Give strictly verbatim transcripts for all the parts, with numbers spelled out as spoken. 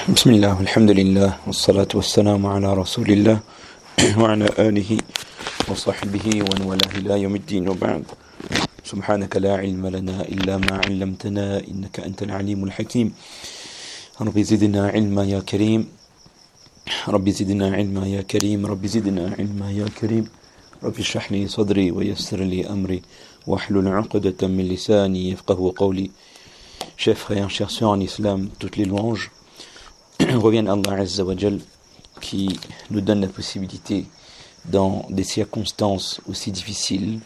بسم الله والحمد لله والصلاة والسلام على رسول الله وعلى آله وصحبه ومن والاه إلى يوم الدين وبعد. سبحانك لا علم لنا إلا ما علمتنا إنك أنت العليم الحكيم. رب زدنا علما يا كريم رب زدنا علما يا كريم رب زدنا علما يا كريم رب اشرح لي صدري ويسر لي أمري واحلل عقدة من لساني يفقهوا قولي. Chers frères, chers sœurs en islam, toutes les louanges reviennent à Allah Azza wa Jal qui nous donne la possibilité dans des circonstances aussi difficiles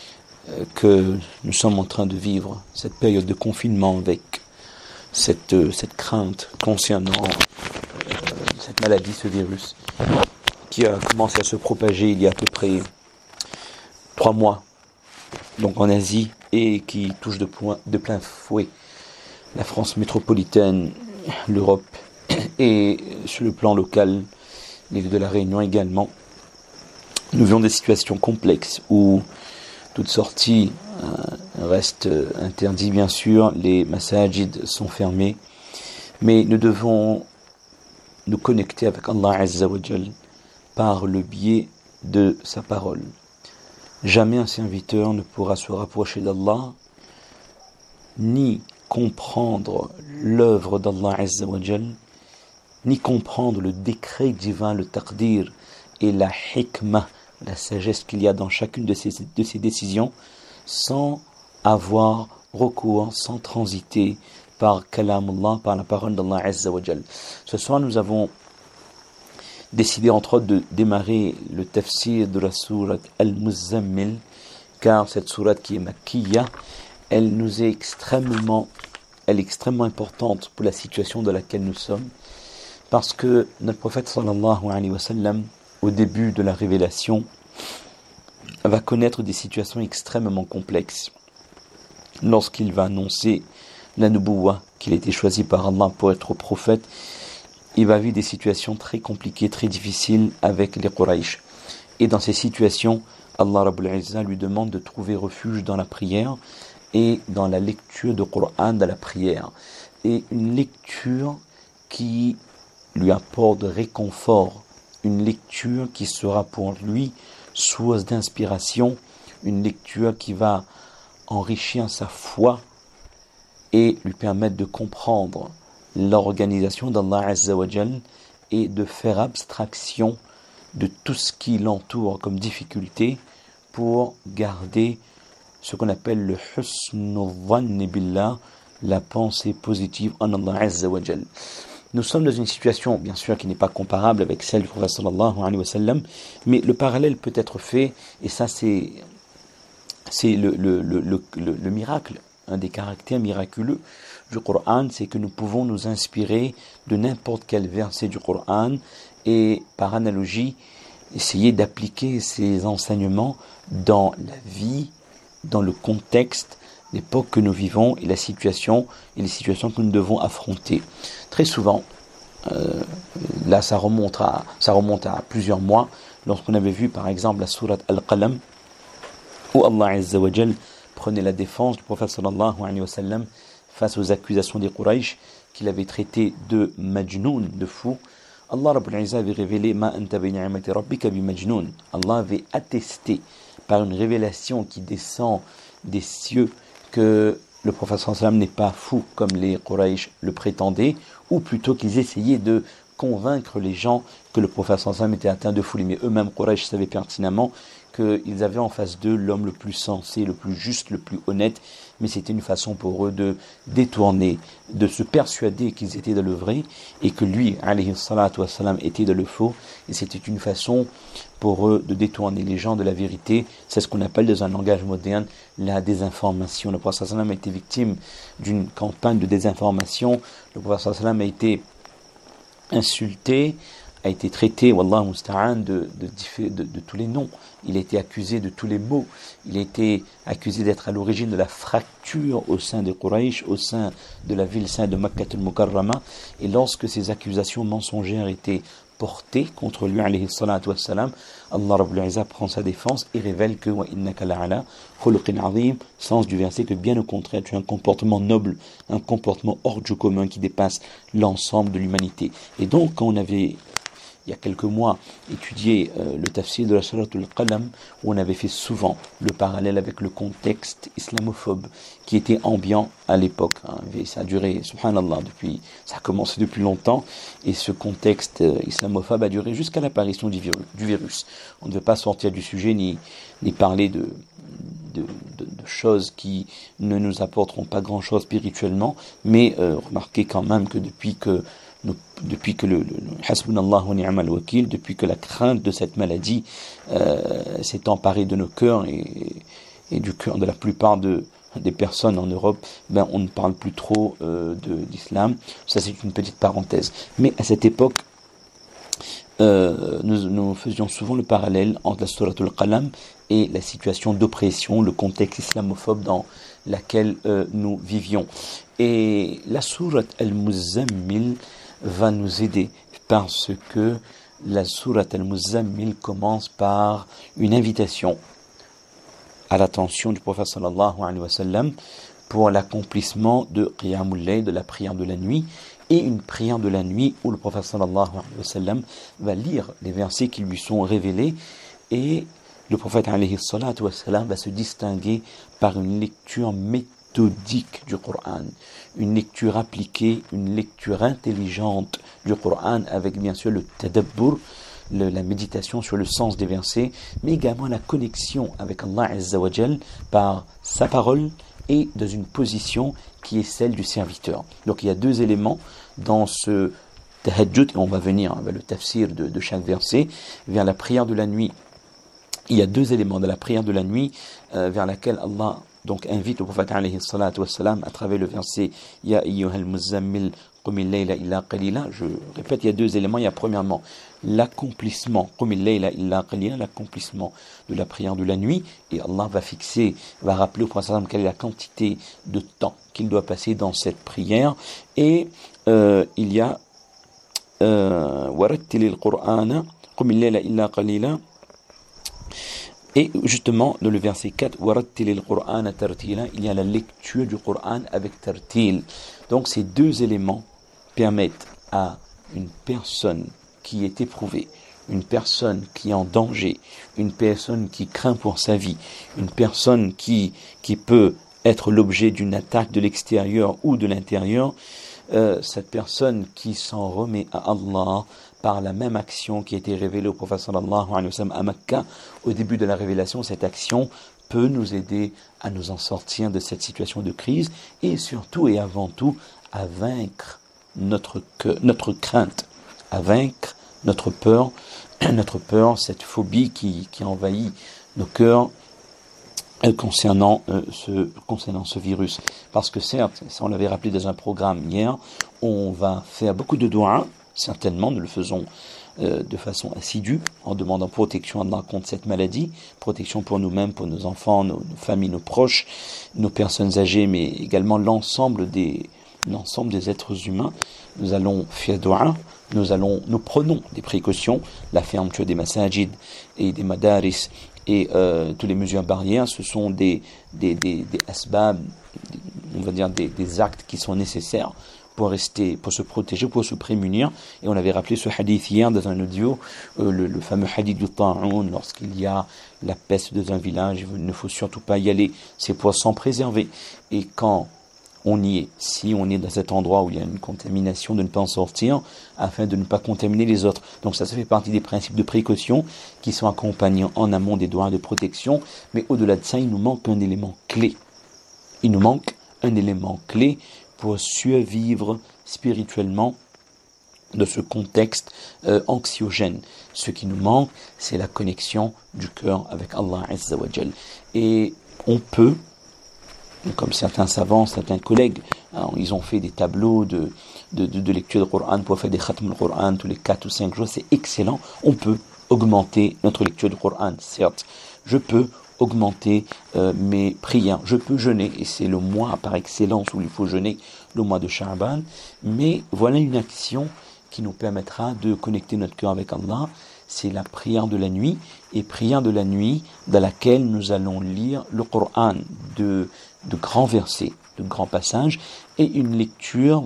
que nous sommes en train de vivre, cette période de confinement avec cette, cette crainte concernant euh, cette maladie, ce virus qui a commencé à se propager il y a à peu près trois mois donc en Asie et qui touche de, point, de plein fouet la France métropolitaine, l'Europe et sur le plan local, l'île de la Réunion également. Nous vivons des situations complexes où toute sortie euh, reste interdite bien sûr, les masajid sont fermés, mais nous devons nous connecter avec Allah Azza wa Jal par le biais de sa parole. Jamais un serviteur ne pourra se rapprocher d'Allah ni comprendre l'œuvre d'Allah Azza wa Jal, ni comprendre le décret divin, le taqdir et la hikmah, la sagesse qu'il y a dans chacune de ces, de ces décisions, sans avoir recours, sans transiter par kalamullah, par la parole d'Allah Azza wa Jal. Ce soir, nous avons décidé entre autres de démarrer le tafsir de la sourate Al-Muzzammil, car cette sourate qui est makkiya, elle nous est extrêmement, elle est extrêmement importante pour la situation dans laquelle nous sommes, parce que notre prophète sallallahu alayhi wa sallam, au début de la révélation, va connaître des situations extrêmement complexes. Lorsqu'il va annoncer la nubuwah, qu'il a été choisi par Allah pour être prophète, il va vivre des situations très compliquées, très difficiles avec les Quraysh. Et dans ces situations, Allah Rabbul Izzah lui demande de trouver refuge dans la prière et dans la lecture du Coran, de la prière. Et une lecture qui lui apporte de réconfort, une lecture qui sera pour lui source d'inspiration, une lecture qui va enrichir sa foi et lui permettre de comprendre l'organisation d'Allah Azza wa Jal et de faire abstraction de tout ce qui l'entoure comme difficulté pour garder ce qu'on appelle le husnul dhanni billah, la pensée positive en Allah Azza wa Jal. Nous sommes dans une situation, bien sûr, qui n'est pas comparable avec celle du prophète sallallahu alayhi wa sallam, mais le parallèle peut être fait, et ça c'est, c'est le, le, le, le, le, le miracle, un des caractères miraculeux du Coran, c'est que nous pouvons nous inspirer de n'importe quel verset du Coran, et par analogie, essayer d'appliquer ces enseignements dans la vie, dans le contexte, l'époque que nous vivons et la situation et les situations que nous devons affronter. Très souvent, euh, là ça remonte, à, ça remonte à plusieurs mois, lorsqu'on avait vu par exemple la sourate Al-Qalam, où Allah Azza wa Jal prenait la défense du prophète sallallahu alayhi wa sallam face aux accusations des Quraysh qu'il avait traité de majnoun, de fou. Allah Rabbul Izzah avait révélé ma anta bi ni'mati rabbika bi majnoun. Allah avait attesté par une révélation qui descend des cieux que le prophète sallallahu alayhi wa sallam n'est pas fou comme les Quraysh le prétendaient, ou plutôt qu'ils essayaient de convaincre les gens que le prophète sallallahu alayhi wa sallam était atteint de folie. Mais eux-mêmes, Quraysh, savaient pertinemment qu'ils avaient en face d'eux l'homme le plus sensé, le plus juste, le plus honnête, mais c'était une façon pour eux de détourner, de se persuader qu'ils étaient dans le vrai, et que lui, alayhi salatu wassalam, était dans le faux, et c'était une façon pour eux de détourner les gens de la vérité. C'est ce qu'on appelle dans un langage moderne la désinformation. Le prophète sallallahu alayhi wa sallam a été victime d'une campagne de désinformation. Le prophète sallallahu alayhi wa sallam a été insulté, a été traité, wallahu musta'an, de, de, de, de tous les noms. Il a été accusé de tous les maux. Il a été accusé d'être à l'origine de la fracture au sein des Quraysh, au sein de la ville sainte de Makkah al-Mukarrama. Et lorsque ces accusations mensongères étaient porté contre lui, alayhi salatu wassalam, Allah Rabbul Izza prend sa défense et révèle que wa innaka la'ala khuluqin azim, sens du verset que bien au contraire, tu as un comportement noble, un comportement hors du commun qui dépasse l'ensemble de l'humanité. Et donc, quand on avait il y a quelques mois, étudié euh, le tafsir de la Suratul Qalam, où on avait fait souvent le parallèle avec le contexte islamophobe qui était ambiant à l'époque. Hein. Ça a duré, subhanallah, depuis, ça a commencé depuis longtemps, et ce contexte euh, islamophobe a duré jusqu'à l'apparition du virus, du virus. On ne veut pas sortir du sujet ni, ni parler de, de, de, de choses qui ne nous apporteront pas grand-chose spirituellement, mais euh, remarquez quand même que depuis que Nous, depuis que le, le, le hasbunallah wa ni'mal wakil, depuis que la crainte de cette maladie euh, s'est emparée de nos cœurs et, et du cœur de la plupart de, des personnes en Europe, ben on ne parle plus trop euh, de, d'islam. Ça, c'est une petite parenthèse. Mais à cette époque, euh, nous, nous faisions souvent le parallèle entre la Suratul Qalam et la situation d'oppression, le contexte islamophobe dans laquelle euh, nous vivions. Et la sourate Al-Muzammil va nous aider parce que la sourate Al-Muzammil commence par une invitation à l'attention du prophète sallallahu alayhi wa sallam pour l'accomplissement de Qiyamul Layl, de la prière de la nuit, et une prière de la nuit où le prophète sallallahu alayhi wa sallam va lire les versets qui lui sont révélés, et le prophète alayhi salatu wa sallam va se distinguer par une lecture méthodique du Coran, une lecture appliquée, une lecture intelligente du Coran, avec bien sûr le tadabbur, le, la méditation sur le sens des versets, mais également la connexion avec Allah Azza wa Jal par sa parole et dans une position qui est celle du serviteur. Donc il y a deux éléments dans ce tahajjud, et on va venir avec le tafsir de, de chaque verset, vers la prière de la nuit. Il y a deux éléments de la prière de la nuit euh, vers laquelle Allah donc invite le prophète alayhi salatu wassalam à travers le verset Ya ayyuhal muzammil qumil layla illa qalila. Je répète, il y a deux éléments. Il y a premièrement l'accomplissement qumil layla illa qalila, l'accomplissement de la prière de la nuit, et Allah va fixer, va rappeler au prophète quelle est la quantité de temps qu'il doit passer dans cette prière. Et euh, il y a warattilil qur'ana qumil layla illa qalila. Et justement, dans le verset quatre, وَرَتِّلِ الْقُرْآنَ تَرْتِيلًا, il y a la lecture du Coran avec tartil. Donc ces deux éléments permettent à une personne qui est éprouvée, une personne qui est en danger, une personne qui craint pour sa vie, une personne qui, qui peut être l'objet d'une attaque de l'extérieur ou de l'intérieur, euh, cette personne qui s'en remet à Allah par la même action qui a été révélée au prophète sallallahu alayhi wa sallam à Mecca, au début de la révélation, cette action peut nous aider à nous en sortir de cette situation de crise, et surtout et avant tout à vaincre notre, notre crainte, à vaincre notre peur, notre peur, cette phobie qui, qui envahit nos cœurs euh, concernant, euh, ce, concernant ce virus. Parce que certes, ça on l'avait rappelé dans un programme hier, on va faire beaucoup de doigts. Certainement, nous le faisons euh, de façon assidue, en demandant protection contre cette maladie, protection pour nous-mêmes, pour nos enfants, nos, nos familles, nos proches, nos personnes âgées, mais également l'ensemble des, l'ensemble des êtres humains. Nous allons faire dua, nous allons, nous prenons des précautions, la fermeture des masajid et des madaris et euh, toutes les mesures barrières, ce sont des, des, des, des asbab, on va dire des, des actes qui sont nécessaires pour rester, pour se protéger, pour se prémunir. Et on avait rappelé ce hadith hier dans un audio, euh, le, le fameux hadith du ta'oun, lorsqu'il y a la peste dans un village, il ne faut surtout pas y aller, c'est pour s'en préserver. Et quand on y est, si on est dans cet endroit où il y a une contamination, de ne pas en sortir, afin de ne pas contaminer les autres. Donc ça, ça fait partie des principes de précaution qui sont accompagnés en amont des doigts de protection. Mais au-delà de ça, il nous manque un élément clé. Il nous manque un élément clé pour survivre spirituellement de ce contexte euh, anxiogène. Ce qui nous manque, c'est la connexion du cœur avec Allah Azza wa Jal. Et on peut, comme certains savants, certains collègues, hein, ils ont fait des tableaux de, de, de, de lecture du Coran pour faire des khatm du Coran tous les quatre ou cinq jours, c'est excellent. On peut augmenter notre lecture du Coran, certes. Je peux augmenter euh, mes prières. Je peux jeûner, et c'est le mois par excellence où il faut jeûner, le mois de Sha'ban, mais voilà une action qui nous permettra de connecter notre cœur avec Allah, c'est la prière de la nuit, et prière de la nuit dans laquelle nous allons lire le Coran de, de grands versets, de grands passages, et une lecture,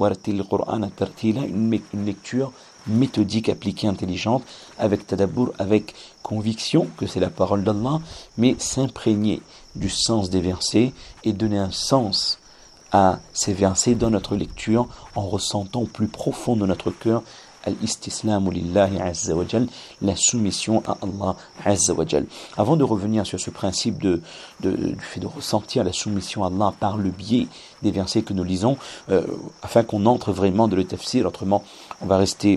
une, une lecture méthodique, appliquée, intelligente, avec tadabbur, avec conviction que c'est la parole d'Allah, mais s'imprégner du sens des versets et donner un sens à ces versets dans notre lecture en ressentant au plus profond de notre cœur al-istislamu lillahi azza wa jal, la soumission à Allah azza wa jal. Avant de revenir sur ce principe de, de, du fait de ressentir la soumission à Allah par le biais des versets que nous lisons, euh, afin qu'on entre vraiment dans le tafsir, autrement on va rester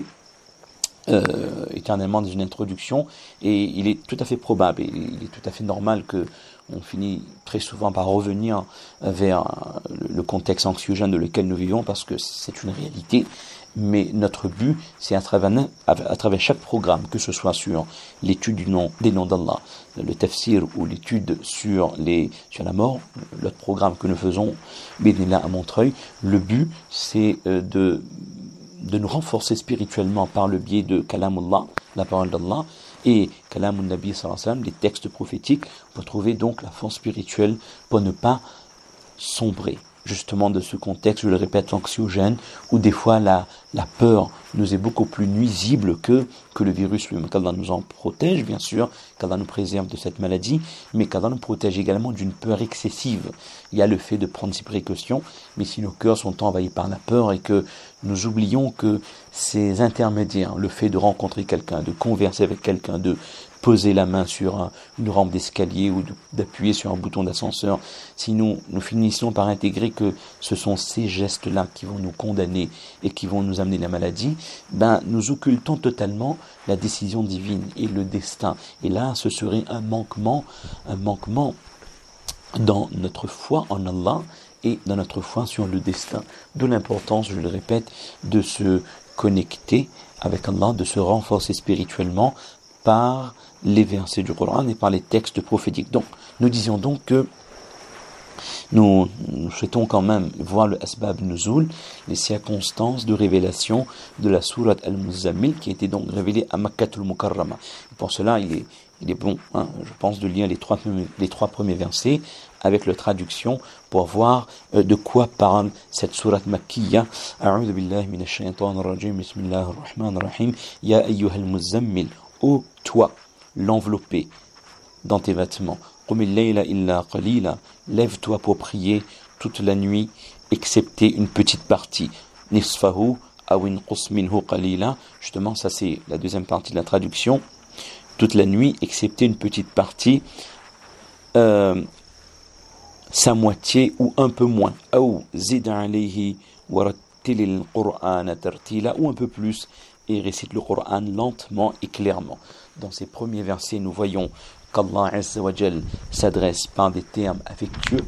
Euh, éternellement dans une introduction, et il est tout à fait probable, et il est tout à fait normal que on finit très souvent par revenir vers le contexte anxiogène dans lequel nous vivons, parce que c'est une réalité. Mais notre but, c'est à travers, à travers chaque programme, que ce soit sur l'étude du nom, des noms d'Allah, le tafsir ou l'étude sur, les, sur la mort, l'autre programme que nous faisons, Bidnillah à Montreuil, le but, c'est euh, de de nous renforcer spirituellement par le biais de Kalamullah, la parole d'Allah, et Kalamun Nabi sallallahu alayhi wa sallam, les textes prophétiques, pour trouver donc la force spirituelle pour ne pas sombrer justement de ce contexte, je le répète, anxiogène, où des fois la, la peur nous est beaucoup plus nuisible que, que le virus lui-même. Qu'Allah nous en protège, bien sûr, qu'Allah nous préserve de cette maladie, mais qu'Allah nous protège également d'une peur excessive. Il y a le fait de prendre ses précautions, mais si nos cœurs sont envahis par la peur et que nous oublions que ces intermédiaires, le fait de rencontrer quelqu'un, de converser avec quelqu'un, de poser la main sur un, une rampe d'escalier ou de, d'appuyer sur un bouton d'ascenseur, si nous, nous finissons par intégrer que ce sont ces gestes-là qui vont nous condamner et qui vont nous amener la maladie, ben, nous occultons totalement la décision divine et le destin. Et là, ce serait un manquement, un manquement dans notre foi en Allah et dans notre foi sur le destin. D'où l'importance, je le répète, de se connecter avec Allah, de se renforcer spirituellement par les versets du Coran et par les textes prophétiques. Donc, nous disions donc que nous, nous souhaitons quand même voir le Asbab Nuzul, les circonstances de révélation de la sourate Al-Muzammil, qui était donc révélée à Makkatul Mukarrama. Pour cela, il est, il est bon, hein, je pense, de lire les trois, les trois premiers versets avec la traduction pour voir euh, de quoi parle cette sourate Makkiya. A'udhu billahi minash shaitanir rajim, bismillahir rahmanir rahim, ya ayyuhal muzammil, ô toi, l'enveloppé dans tes vêtements, qumil layla illa qalila, lève-toi pour prier toute la nuit, excepté une petite partie, nisfahu aw inqus minhu qalila, justement ça c'est la deuxième partie de la traduction, toute la nuit, excepté une petite partie, euh, sa moitié ou un peu moins, aw zid alayhi warattilil qur'ana tartila, ou un peu plus, et récite le Coran lentement et clairement. Dans ces premiers versets, nous voyons qu'Allah Azza wa Jal s'adresse par des termes affectueux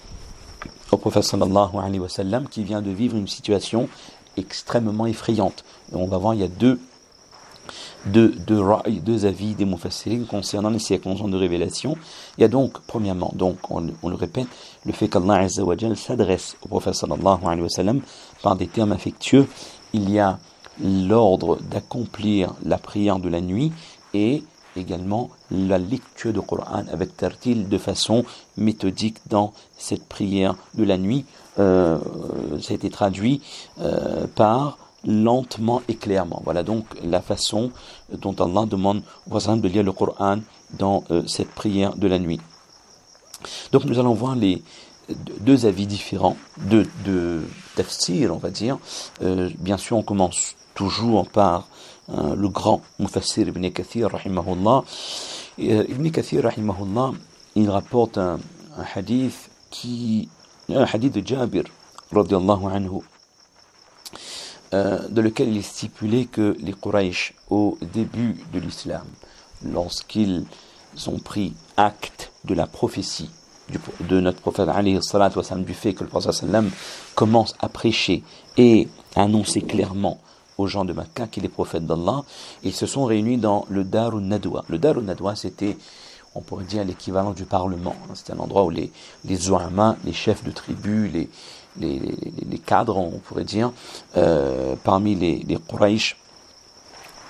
au prophète sallallahu alayhi wa sallam, qui vient de vivre une situation extrêmement effrayante. Et on va voir, il y a deux, deux, deux, deux avis des mufassirin concernant les circonstances de révélation. Il y a donc, premièrement, donc on, on le répète, le fait qu'Allah Azza wa Jal s'adresse au prophète sallallahu alayhi wa sallam par des termes affectueux. Il y a l'ordre d'accomplir la prière de la nuit et également la lecture du Coran avec tartil de façon méthodique dans cette prière de la nuit. Euh, ça a été traduit euh, par lentement et clairement. Voilà donc la façon dont Allah demande au prophète de lire le Coran dans euh, cette prière de la nuit. Donc nous allons voir les deux avis différents de, de tafsir, on va dire. Euh, bien sûr, on commence toujours par euh, le grand Mufassir Ibn Kathir, rahimahullah. Euh, Ibn Kathir, rahimahullah, il rapporte un, un hadith qui, un hadith de Jabir, radiyallahu anhu, euh, dans lequel il est stipulé que les Quraysh, au début de l'islam, lorsqu'ils ont pris acte de la prophétie du, de notre prophète, alayhi salatu wa sallam, du fait que le prophète sallam commence à prêcher et à annoncer clairement aux gens de Makkah qu'il est prophète d'Allah, ils se sont réunis dans le Darun Nadwa. Le Darun Nadwa, c'était, on pourrait dire, l'équivalent du Parlement. C'était un endroit où les, les Zouama, les chefs de tribus, les, les, les, les cadres, on pourrait dire, euh, parmi les, les Quraysh,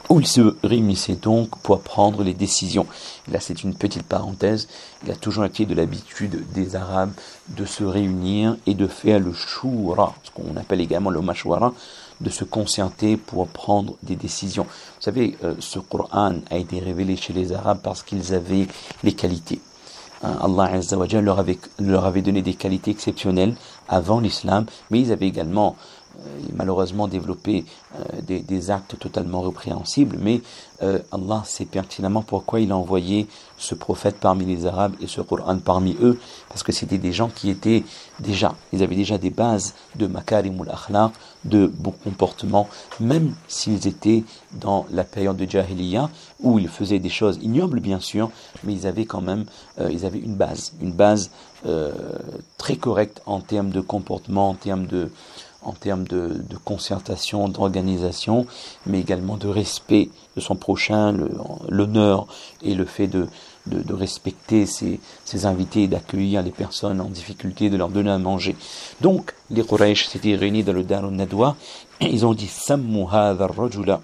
où ils se réunissaient donc pour prendre les décisions. Et là, c'est une petite parenthèse. Il a toujours été de l'habitude des Arabes de se réunir et de faire le shura, ce qu'on appelle également le mashwara, de se concerter pour prendre des décisions. Vous savez, euh, ce Coran a été révélé chez les Arabes parce qu'ils avaient les qualités. Hein, Allah Azza wa Jalla leur avait, leur avait donné des qualités exceptionnelles avant l'islam, mais ils avaient également euh, malheureusement développé euh, des, des actes totalement répréhensibles, mais euh, Allah sait pertinemment pourquoi il a envoyé ce prophète parmi les Arabes et ce Coran parmi eux, parce que c'était des gens qui étaient déjà, ils avaient déjà des bases de makarimul akhlaq, de bon comportement, même s'ils étaient dans la période de Jahiliya, où ils faisaient des choses ignobles bien sûr, mais ils avaient quand même, euh, ils avaient une base, une base euh, très correcte en termes de comportement, en termes de en termes de, de concertation, d'organisation, mais également de respect de son prochain, le, l'honneur et le fait de, de, de respecter ses, ses invités, d'accueillir les personnes en difficulté, de leur donner à manger. Donc, les Quraysh s'étaient réunis dans le Dar al-Nadwa, et ils ont dit « Sammu hadha ar-rajula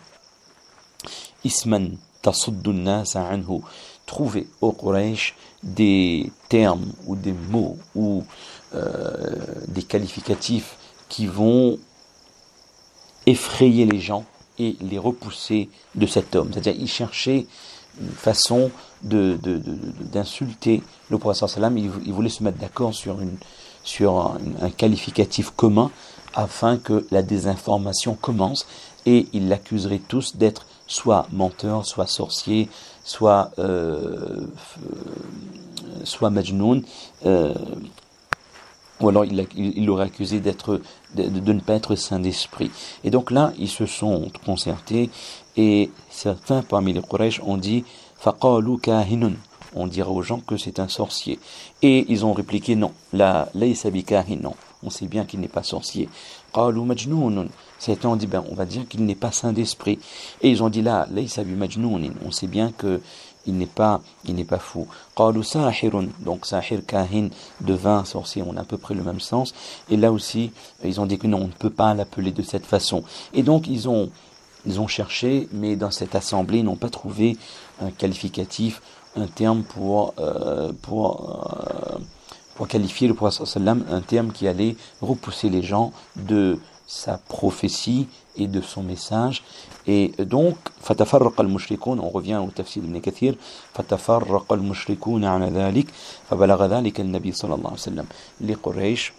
isman tasuddu an-nasa anhu » Trouvez au Quraysh des termes ou des mots ou euh, des qualificatifs qui vont effrayer les gens et les repousser de cet homme. C'est-à-dire, ils cherchaient une façon de, de, de, de, d'insulter le prophète sallam. Ils, ils voulaient se mettre d'accord sur, une, sur un, un qualificatif commun afin que la désinformation commence, et ils l'accuseraient tous d'être soit menteur, soit sorcier, soit, euh, soit majnoun, euh, ou alors il, il l'aurait accusé d'être, de, de ne pas être saint d'esprit. Et donc là, ils se sont concertés, et certains parmi les Quraysh ont dit « Faqalu kahinun » on dira aux gens que c'est un sorcier. Et ils ont répliqué « Non, la laysa bi kahin » non, on sait bien qu'il n'est pas sorcier. « Qalu majnoun » certains ont dit ben, on va dire qu'il n'est pas saint d'esprit. Et ils ont dit là « laysa bi majnoun » on sait bien que il n'est pas, il n'est pas fou. Qalu sahirun, donc sahir, kahin, devin, sorcier, on a à peu près le même sens. Et là aussi, ils ont dit que non, on ne peut pas l'appeler de cette façon. Et donc ils ont, ils ont cherché, mais dans cette assemblée, ils n'ont pas trouvé un qualificatif, un terme pour, euh, pour, euh, pour qualifier le prophète sallam, un terme qui allait repousser les gens de sa prophétie et de son message. Et donc, فَتَفَرَّقَ الْمُشْرِكُونَ, on revient au tafsir d'Ibn Kathir, فَتَفَرَّقَ الْمُشْرِكُونَ عَنَ ذَلِكَ فَبَلَغَ ذَلِكَ النَّبِي صلى الله عليه وسلم. Les Quraysh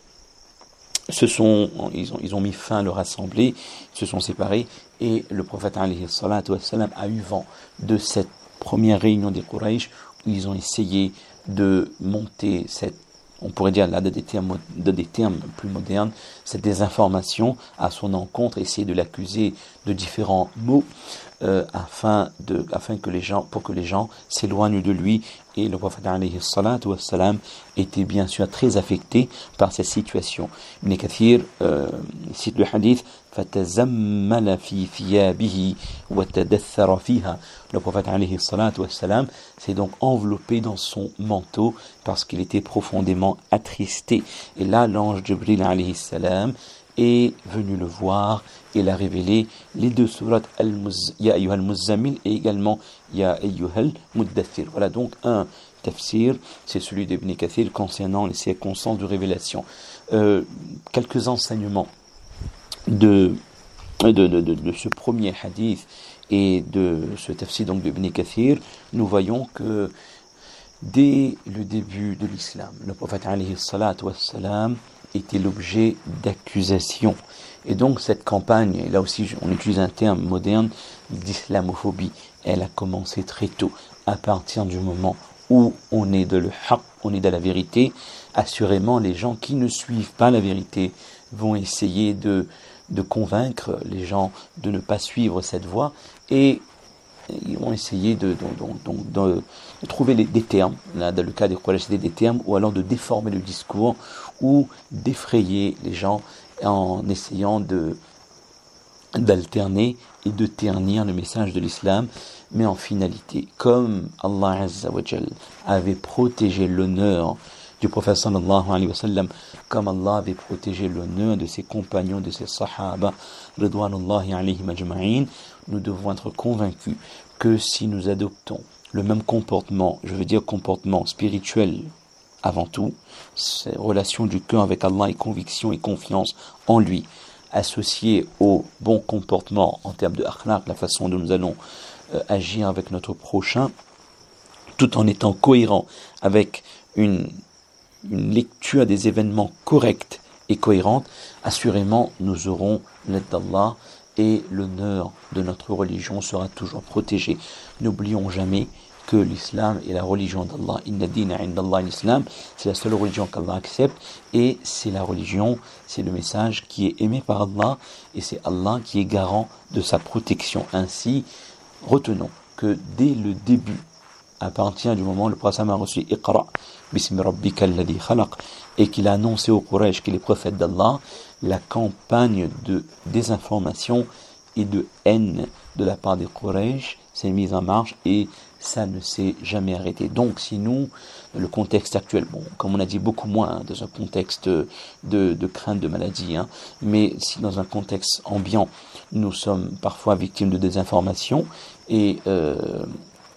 se sont, ils ont, ils ont mis fin à leur assemblée, se sont séparés, et le prophète alayhi salatu wassalam a eu vent de cette première réunion des Quraysh, où ils ont essayé de monter cette, on pourrait dire là de des termes, de des termes plus modernes, cette désinformation à son encontre, essayer de l'accuser de différents mots euh, afin de, afin que les gens, pour que les gens s'éloignent de lui. Et le prophète alayhi salatu wassalam était bien sûr très affecté par cette situation. Ibn Kathir euh, cite le hadith فَتَزَمَّلَ فِي ثِيَابِهِ وَتَدَثَّرَ فِيهَا. Le prophète alayhi salatu wassalam s'est donc enveloppé dans son manteau parce qu'il était profondément attristé. Et là, l'ange Jibril alayhi salam est venu le voir et l'a révélé les deux sourates Ya ayyuhal muzammil et également Ya ayyuhal muddathir. Voilà donc un tafsir, c'est celui d'Ibn Kathir concernant les circonstances de révélation. Euh, quelques enseignements de, de, de, de, de ce premier hadith et de ce tafsir donc d'Ibn Kathir. Nous voyons que dès le début de l'islam, le prophète alayhi salatu wassalam était l'objet d'accusations. Et donc cette campagne, et là aussi on utilise un terme moderne d'islamophobie, elle a commencé très tôt. À partir du moment où on est de le haqq, on est de la vérité, assurément les gens qui ne suivent pas la vérité vont essayer de, de convaincre les gens de ne pas suivre cette voie, et ils vont essayer de, de, de, de, de trouver les, des termes, là, dans le cas des Quraysh, des termes, ou alors de déformer le discours, ou d'effrayer les gens en essayant de, d'alterner et de ternir le message de l'islam. Mais en finalité, comme Allah Azza wa Jal avait protégé l'honneur du prophète sallallahu alayhi wa sallam, comme Allah avait protégé l'honneur de ses compagnons, de ses sahaba, ridwanullahi alayhim ajma'in, nous devons être convaincus que si nous adoptons le même comportement, je veux dire comportement spirituel avant tout, c'est relation du cœur avec Allah et conviction et confiance en lui, associé au bon comportement en termes de akhlaq, la façon dont nous allons euh, agir avec notre prochain, tout en étant cohérent avec une, une lecture des événements correcte et cohérente, assurément nous aurons l'aide d'Allah et l'honneur de notre religion sera toujours protégé. N'oublions jamais que l'islam est la religion d'Allah. Inna dina inda Allah l'islam, c'est la seule religion qu'Allah accepte et c'est la religion, c'est le message qui est aimé par Allah et c'est Allah qui est garant de sa protection. Ainsi, retenons que dès le début, à partir du moment où le prophète a reçu Iqra, Bismi Rabbika alladhi khalaq, et qu'il a annoncé au Quraysh qu'il est prophète d'Allah, la campagne de désinformation et de haine de la part des Quraysh s'est mise en marche et ça ne s'est jamais arrêté. Donc si nous, le contexte actuel, bon, comme on a dit beaucoup moins hein, dans un contexte de, de crainte de maladie, hein, mais si dans un contexte ambiant, nous sommes parfois victimes de désinformation et euh,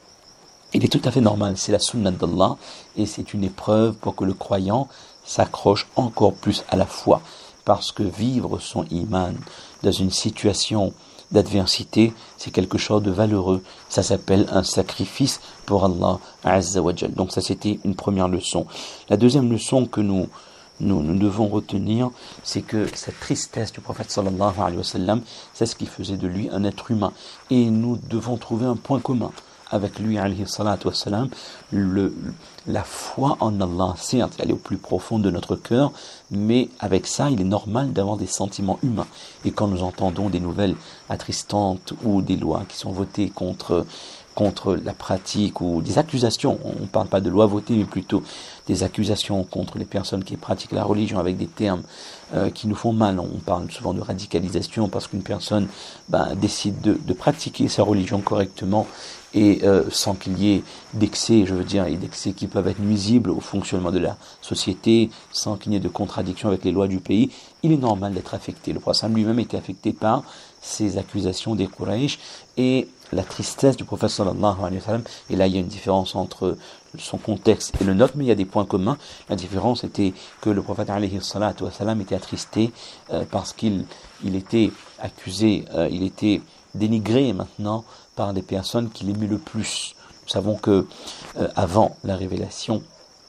il est tout à fait normal, c'est la sunna d'Allah et c'est une épreuve pour que le croyant s'accroche encore plus à la foi. Parce que vivre son iman dans une situation d'adversité, c'est quelque chose de valeureux. Ça s'appelle un sacrifice pour Allah Azza wa Jal. Donc ça c'était une première leçon. La deuxième leçon que nous, nous, nous devons retenir, c'est que cette tristesse du prophète sallallahu alayhi wa sallam, c'est ce qui faisait de lui un être humain. Et nous devons trouver un point commun avec lui, alayhi salatu wassalam, le, la foi en Allah, certes, elle est au plus profond de notre cœur, mais avec ça, il est normal d'avoir des sentiments humains. Et quand nous entendons des nouvelles attristantes ou des lois qui sont votées contre, contre la pratique ou des accusations, on ne parle pas de lois votées, mais plutôt des accusations contre les personnes qui pratiquent la religion avec des termes euh, qui nous font mal. On parle souvent de radicalisation parce qu'une personne ben, décide de, de pratiquer sa religion correctement et euh, sans qu'il y ait d'excès, je veux dire, et d'excès qui peuvent être nuisibles au fonctionnement de la société, sans qu'il y ait de contradiction avec les lois du pays, il est normal d'être affecté. Le prophète lui-même était affecté par ces accusations des Quraysh et la tristesse du prophète sallallahu alayhi wa sallam. Et là, il y a une différence entre son contexte et le nôtre, mais il y a des points communs. La différence était que le prophète alayhi salatu wa sallam était attristé euh, parce qu'il il était accusé, euh, il était dénigré maintenant par les personnes qu'il aimait le plus. Nous savons que euh, avant la révélation,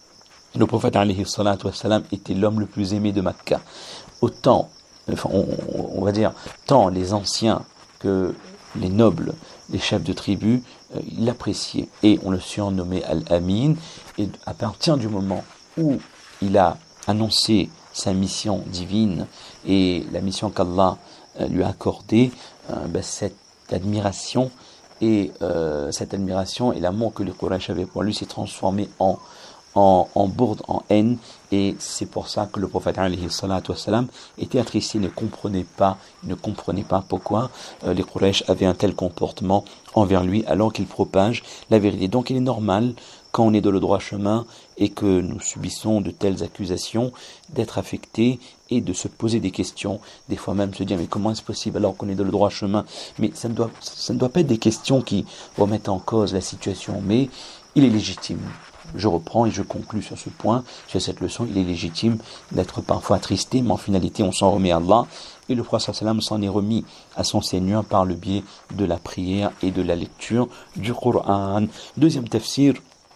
le prophète alayhi salatu wa sallam était l'homme le plus aimé de Makkah. Autant, enfin, on, on va dire, tant les anciens que les nobles, les chefs de tribu, euh, ils l'appréciaient. Et on le surnommait Al-Amin. Et à partir du moment où il a annoncé sa mission divine et la mission qu'Allah euh, lui a accordée, euh, ben, cette admiration et euh, cette admiration et l'amour que les Quraysh avaient pour lui s'est transformé en En, en bourde, en haine, et c'est pour ça que le prophète alayhi salatu wassalam était attristé, il ne comprenait pas, il ne comprenait pas pourquoi euh, les Quraysh avaient un tel comportement envers lui alors qu'il propage la vérité. Donc il est normal, quand on est dans le droit chemin et que nous subissons de telles accusations, d'être affectés et de se poser des questions, des fois même se dire mais comment est-ce possible alors qu'on est dans le droit chemin? Mais ça ne doit, ça ne doit pas être des questions qui remettent en cause la situation, mais il est légitime. Je reprends et je conclus sur ce point, sur cette leçon, il est légitime d'être parfois attristé, mais en finalité on s'en remet à Allah, et le prophète sallam s'en est remis à son Seigneur par le biais de la prière et de la lecture du Coran. Deuxième tafsir,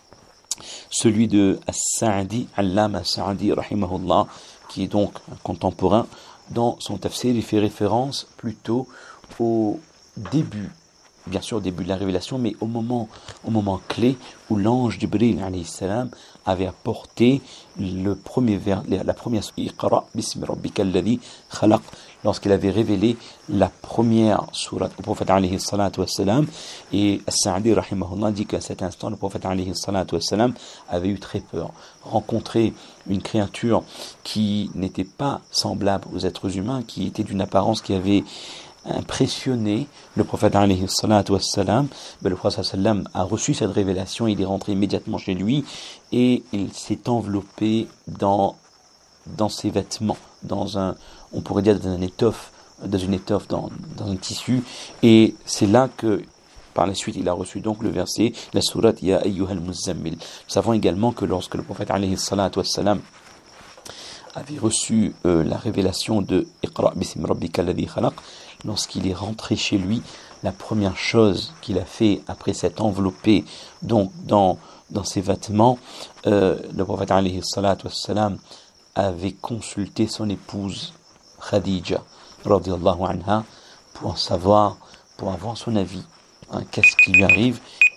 celui de As-Sa'di, Allama As-Sa'di, rahimahullah, qui est donc un contemporain. Dans son tafsir, il fait référence plutôt au début, bien sûr au début de la révélation, mais au moment, au moment clé où l'ange Jibril alayhi salam avait apporté le premier vers, la première Iqra bismi rabbika alladhi khalaq, lorsqu'il avait révélé la première sourate au prophète alayhi salatu wassalam. Et As-Sa'di rahimahullah dit qu'à cet instant le prophète alayhi salatu wassalam avait eu très peur, rencontrer une créature qui n'était pas semblable aux êtres humains, qui était d'une apparence qui avait impressionné le prophète alayhi salatu wassalam. Ben, le prophète sallam a reçu cette révélation, il est rentré immédiatement chez lui et il s'est enveloppé dans, dans ses vêtements, dans un, on pourrait dire dans un étoffe, dans une étoffe, dans, dans un tissu, et c'est là que par la suite, il a reçu donc le verset, la sourate Ya ayyuhal muzammil. Nous savons également que lorsque le prophète alayhi salatu wassalam avait reçu euh, la révélation de Iqra bismi rabbika alladhi khalaq, lorsqu'il est rentré chez lui, la première chose qu'il a fait après s'être enveloppé donc dans, dans ses vêtements, euh, le prophète alayhi salatu wassalam avait consulté son épouse Khadija radiyallahu anha pour en savoir, pour avoir son avis. Hein, qu'est-ce qui lui arrive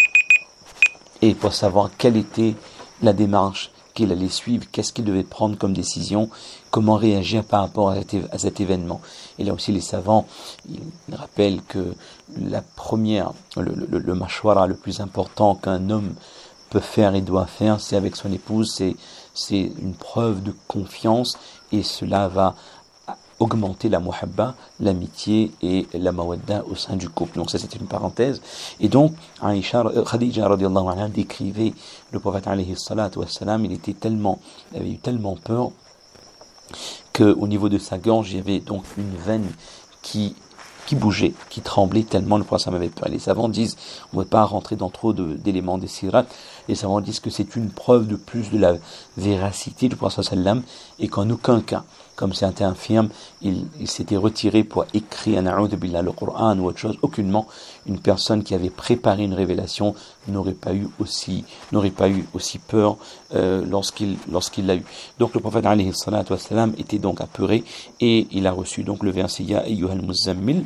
et pour savoir quelle était la démarche qu'il allait suivre, qu'est-ce qu'il devait prendre comme décision, comment réagir par rapport à cet, à cet événement. Et là aussi les savants ils rappellent que la première, le, le, le mashwara le plus important qu'un homme peut faire et doit faire, c'est avec son épouse, c'est, c'est une preuve de confiance et cela va augmenter la muhabba, l'amitié et la mawadda au sein du couple. Donc ça c'était une parenthèse. Et donc Aïcha, Khadija radiyallahu anha décrivait le prophète alayhi salatu wassalam, il était tellement, il avait eu tellement peur qu'au niveau de sa gorge il y avait donc une veine qui qui bougeait, qui tremblait tellement le prophète avait peur. Les savants disent, on ne va pas rentrer dans trop de, d'éléments des sirat, les savants disent que c'est une preuve de plus de la véracité du prophète sallam et qu'en aucun cas, comme certains affirment, il, il s'était retiré pour écrire un a'udhu billah, le Coran ou autre chose. Aucunement, une personne qui avait préparé une révélation n'aurait pas eu aussi, n'aurait pas eu aussi peur euh, lorsqu'il, lorsqu'il l'a eu. Donc le prophète alayhi salatu wassalam était donc apeuré et il a reçu donc le verset Ya ayyuhal muzammil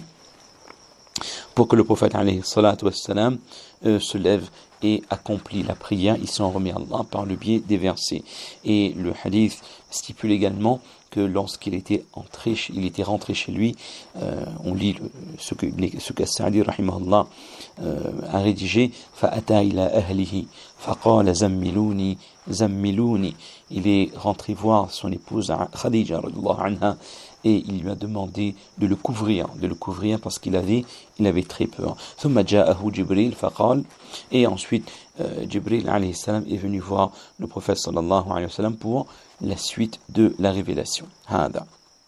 pour que le prophète alayhi salatu wassalam euh, se lève et accomplit la prière. Il s'en remet à Allah par le biais des versets. Et le hadith stipule également que lorsqu'il était entré, il était rentré chez lui, euh, on lit le, ce que ce que Sa'di rahimahullah euh, a rédigé, fa'ata ila ahlihi faqala zammiluni zammiluni. Il est rentré voir son épouse Khadija radhiyallahu anha et il lui a demandé de le couvrir, de le couvrir parce qu'il avait il avait très peur. Thumma ja'ahu Jibril faqala, et ensuite euh, Jibril alayhi salam est venu voir le prophète sallallahu alayhi wa sallam pour la suite de la révélation. Hada.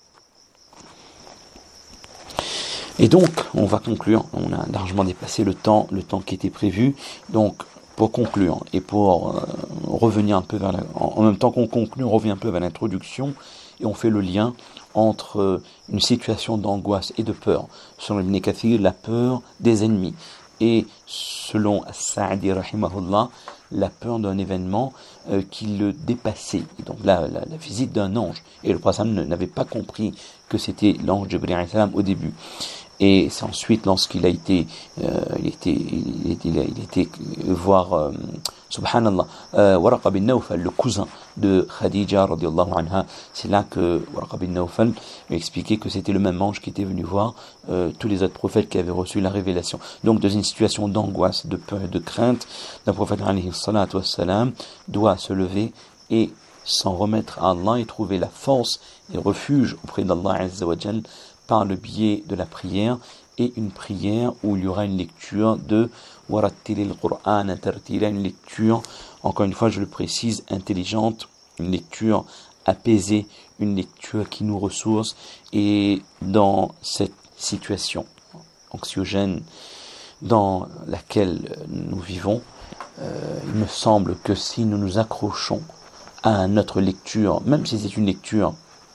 Et donc, on va conclure. On a largement dépassé le temps, le temps qui était prévu. Donc, pour conclure et pour euh, revenir un peu vers la, en, en même temps qu'on conclut, on revient un peu vers l'introduction et on fait le lien entre euh, une situation d'angoisse et de peur. Selon Ibn Kathir, la peur des ennemis. Et selon Sa'di rahimahullah, la peur d'un événement euh, qui le dépassait. Et donc la, la, la visite d'un ange. Et le prophète n'avait pas compris que c'était l'ange Jibril alayhi salam au début. Et c'est ensuite lorsqu'il a été, euh, il était, il était, il a, il était voir, euh, subhanallah, euh, Waraqa bin Nawfal, le cousin de Khadija radiyallahu anha. C'est là que Waraqa bin Nawfal a expliqué que c'était le même ange qui était venu voir euh, tous les autres prophètes qui avaient reçu la révélation. Donc dans une situation d'angoisse, de peur et de crainte, le prophète alayhi salatu wassalam doit se lever et s'en remettre à Allah et trouver la force et refuge auprès d'Allah azza wa jal par le biais de la prière, et une prière où il y aura une lecture de Warattilil Qur'an tartila, une lecture, encore une fois je le précise, intelligente, une lecture apaisée, une lecture qui nous ressource. Et dans cette situation anxiogène dans laquelle nous vivons, euh, il me semble que si nous nous accrochons à notre lecture, même si c'est une lecture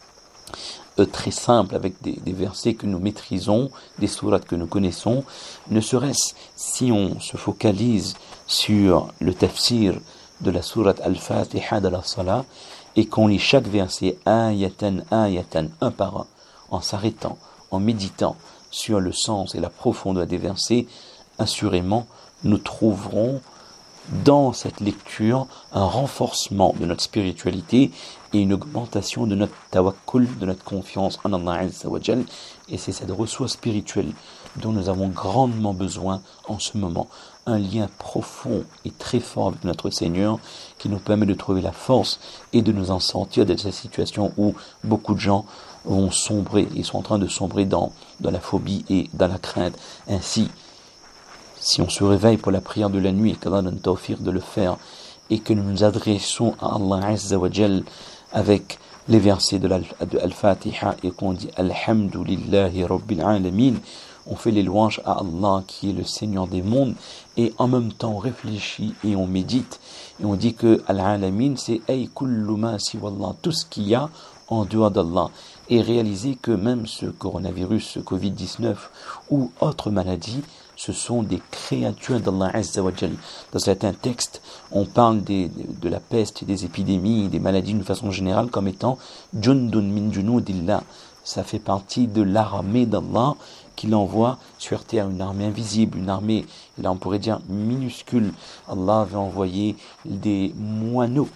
Euh, très simple, avec des, des versets que nous maîtrisons, des sourates que nous connaissons, ne serait-ce si on se focalise sur le tafsir de la sourate Al-Fatiha de la Salah et qu'on lit chaque verset ayatan ayatan, un par un, en s'arrêtant, en méditant sur le sens et la profondeur des versets, assurément nous trouverons dans cette lecture un renforcement de notre spiritualité et une augmentation de notre tawakkul, de notre confiance en Allah Azza wa Jal. Et c'est cette ressource spirituelle dont nous avons grandement besoin en ce moment. Un lien profond et très fort avec notre Seigneur qui nous permet de trouver la force et de nous en sortir de cette situation où beaucoup de gens vont sombrer, ils sont en train de sombrer dans, dans la phobie et dans la crainte. Ainsi, si on se réveille pour la prière de la nuit, et qu'Allah donne tawfiq de le faire, et que nous nous adressons à Allah Azza wa Jal avec les versets de l'Al-Fatiha et qu'on dit Alhamdulillahi Rabbil Alamin, on fait les louanges à Allah qui est le Seigneur des mondes, et en même temps on réfléchit et on médite et on dit que Al-Alamin c'est Ay kullu ma siwallah, tout ce qu'il y a en dehors d'Allah, et réaliser que même ce coronavirus, ce covid dix-neuf ou autre maladie, ce sont des créatures d'Allah Azza wa Jal. Dans certains textes, on parle des, de la peste, des épidémies, des maladies d'une façon générale comme étant Jundun min junudillah. Ça fait partie de l'armée d'Allah qu'il envoie sur terre, une armée invisible, une armée, là on pourrait dire minuscule. Allah va envoyer des moineaux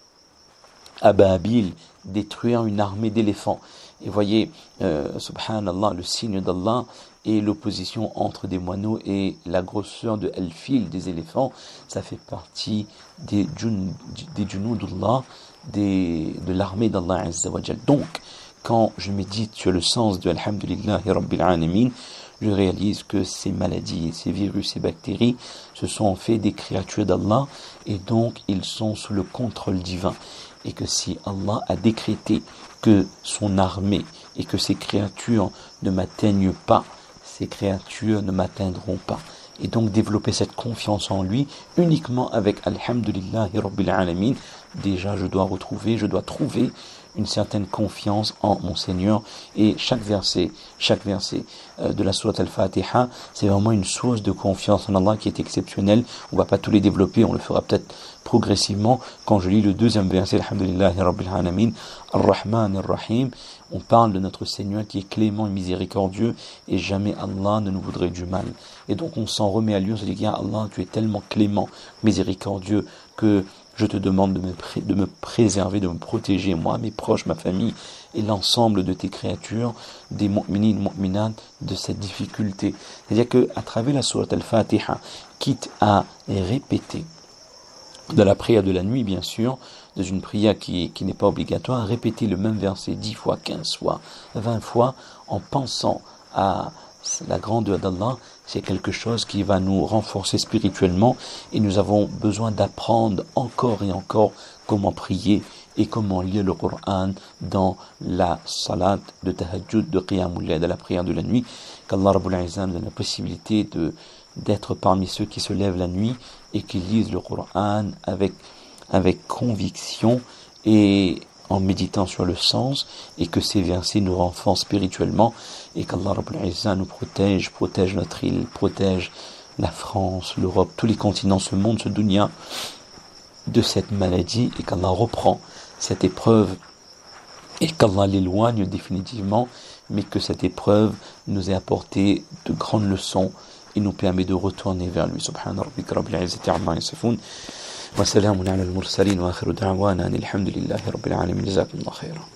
à Babil détruire une armée d'éléphants. Et voyez, euh, subhanallah, le signe d'Allah et l'opposition entre des moineaux et la grosseur de al-fil des éléphants, ça fait partie des djun, des junudullah, des de l'armée d'Allah Azza wa Jal. Donc, quand je médite sur le sens de Alhamdulillahi Rabbil Alamin, je réalise que ces maladies, ces virus, ces bactéries, ce sont en fait des créatures d'Allah, et donc ils sont sous le contrôle divin. Et que si Allah a décrété que son armée et que ces créatures ne m'atteignent pas, ces créatures ne m'atteindront pas. Et donc développer cette confiance en lui uniquement avec Alhamdulillahi Rabbil Alamin. Déjà je dois retrouver, je dois trouver une certaine confiance en mon Seigneur, et chaque verset, chaque verset euh, de la sourate Al-Fatiha, c'est vraiment une source de confiance en Allah qui est exceptionnelle. On va pas tous les développer, on le fera peut-être progressivement. Quand je lis le deuxième verset, Alhamdulillahi Rabbil Alamin, Ar-Rahman Ar-Rahim, on parle de notre Seigneur qui est clément et miséricordieux, et jamais Allah ne nous voudrait du mal. Et donc on s'en remet à lui, on se dit, Allah, tu es tellement clément, miséricordieux, que je te demande de me, pré- de me préserver, de me protéger, moi, mes proches, ma famille, et l'ensemble de tes créatures, des mu'minines, mu'minat, de cette difficulté. C'est-à-dire qu'à travers la sourate Al-Fatiha, quitte à répéter, dans la prière de la nuit, bien sûr, dans une prière qui, qui n'est pas obligatoire, répéter le même verset dix fois, quinze fois, vingt fois, en pensant à la grandeur d'Allah, c'est quelque chose qui va nous renforcer spirituellement, et nous avons besoin d'apprendre encore et encore comment prier et comment lire le Coran dans la salat de tahajjud, de qiyamul layl, de la prière de la nuit. Qu'Allah Rabbul Izzah nous donne la possibilité de d'être parmi ceux qui se lèvent la nuit et qui lisent le Coran avec avec conviction et en méditant sur le sens, et que ces versets nous renforcent spirituellement, et qu'Allah Rabbul Izzah nous protège, protège notre île, protège la France, l'Europe, tous les continents, ce monde, ce dunya, de cette maladie, et qu'Allah reprend cette épreuve, et qu'Allah l'éloigne définitivement, mais que cette épreuve nous ait apporté de grandes leçons et nous permet de retourner vers lui. Subhana rabbika rabbil izzati amma yasifun. وسلام على المرسلين وآخر دعوانا أن الحمد لله رب العالمين. جزاكم الله خيرا.